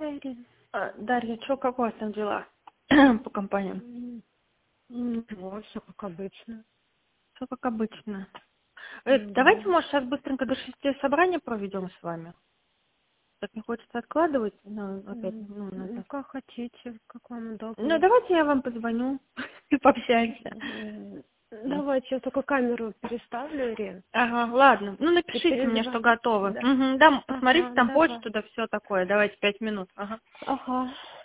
Ирина. Дарья, что, как у вас там дела по компаниям? Ничего, все как обычно. Все как обычно. Да. Давайте, может, сейчас быстренько до 6 собрания проведем с вами. Так не хочется откладывать, но опять, Ну, надо. как хотите, как вам Ну, удобнее. давайте я вам позвоню и пообщаемся. Давайте я только камеру переставлю, Ирина. Ага, ладно. Ну, И напишите мне, что перезвоню. готовы. Да. Угу, да, посмотрите Ага, там давай. почту, да все такое. Давайте 5 минут. Ага. Ага.